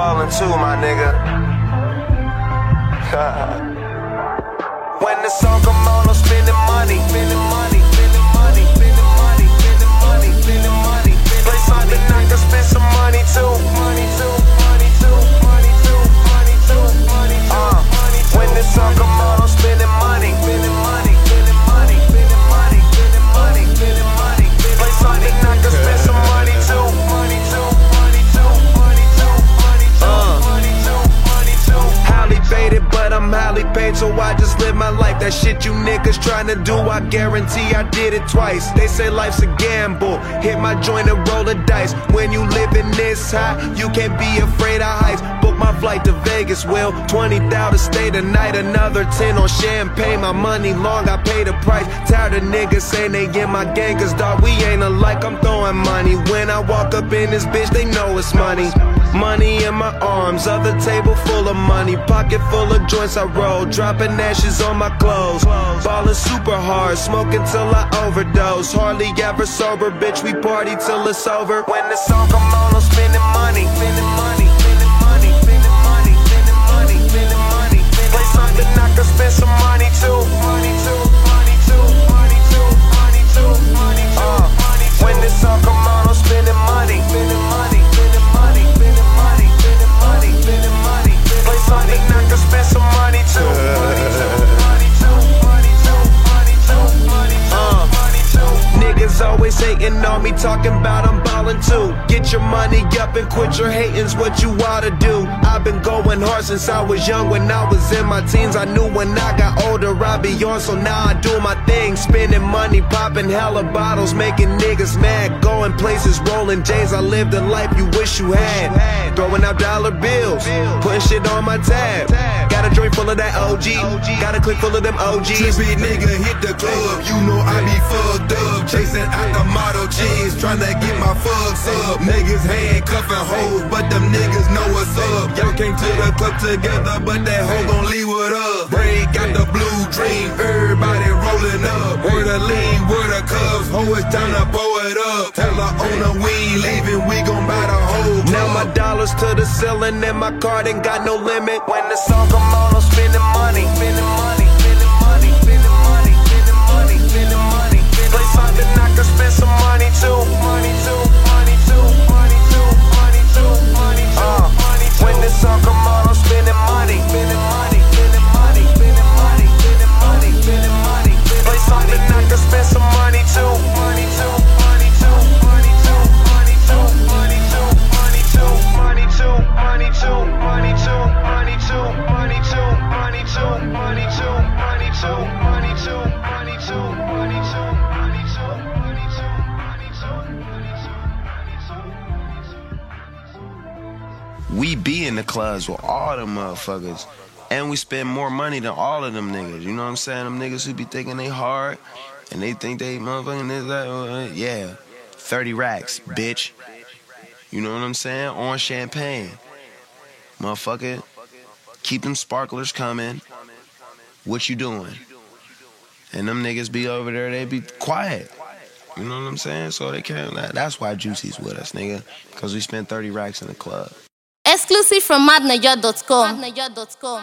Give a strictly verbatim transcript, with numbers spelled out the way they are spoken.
ballin' too, my nigga. When the song come on, I'm spending money, spending money, spending money, spending money, spending money, spending money. Play something I can spend some money too, money too, money too, money too, money too, money too. Uh, when the song come on, I'm spending money, spending money, spending money, spending money, spending money, spending money. Play something I can spend some money too, money too, money too, money too, money too, money too, money too. Highly faded, but I'm highly paid, so I just live my life. That shit you niggas tryna do, I guarantee I did it twice. They say life's a gamble, hit my joint and roll the dice. When you living this high, you can't be afraid of heights. Book my flight to Vegas, will twenty thousand to stay the night. Another ten on champagne, my money long, I pay the price. Tired of niggas saying they in my gang, cause dawg, we ain't alike, I'm throwing money. When I walk up in this bitch, they know it's money. Money in my arms, other table full of money. Pocket full of joints I roll, dropping ashes on my clothes. Ballin' super hard, smoking till I overdose. Hardly ever sober, bitch, we party till it's over. When the song come on, I'm spending money, spending money, spending money, spending money, spending money, spending money. Play something I can spend some money too, money too, money too, money too, money too, money too. Uh, when the song come on, I'm spending money, spending money, spending money, spending money, spending money, spending money. Play something I can spend some money too, money too, money too, money too, money too, money too, money too. Niggas always hating on me, talking about I'm ballin' too. Get your money up and quit your hating's what you oughta do. I've been going hard since I was young. When I was in my teens, I knew when I got older I'd be on, so now I do my thing. Spending money, popping hella bottles, making niggas mad. Going places, rolling J's, I lived a life you wish you had. Throwing out dollar bills, putting shit on my tab. Got a joint full of that O G, got a clip full of them O Gs. Trippy nigga hit the club, you know I be fucked up. Chasing out the model chicks, tryna get my fucks up. Niggas handcuffing hoes, but them niggas know what's up. Y'all came to the club together, but that hoe gon' leave with us. Brain got the blue dream, everybody rolling up. Word the lean, word the cups, ho, it's time to blow it up. Tell the owner we ain't leaving, we gon' buy the whole club. Now my dollars to the ceiling and my card ain't got no limit. When the song come on, I'm spending money, spending money, spending money, spending money, spending money, spending money. Play something I can spend some money too, money too, money too, money too, money too, money too. Uh, when the song come on, I'm spending money, spending money, spending money, spending money, spending money, spending money. Play something I can spend some money too, money too, money too, money too, money too, money too, money too, money too, money too, money too, money too, money too, money too, money too, money too, money too, money too, money too. We be in the clubs with all them motherfuckers, and we spend more money than all of them niggas. You know what I'm saying? Them niggas who be thinking they hard, and they think they motherfucking this, that, uh, yeah. thirty racks, bitch. You know what I'm saying? On champagne. Motherfucker, keep them sparklers coming. What you doing? And them niggas be over there, they be quiet. You know what I'm saying? So they can't, that's why Juicy's with us, nigga. Because we spent thirty racks in the club. Exclusive from madnayor dot com.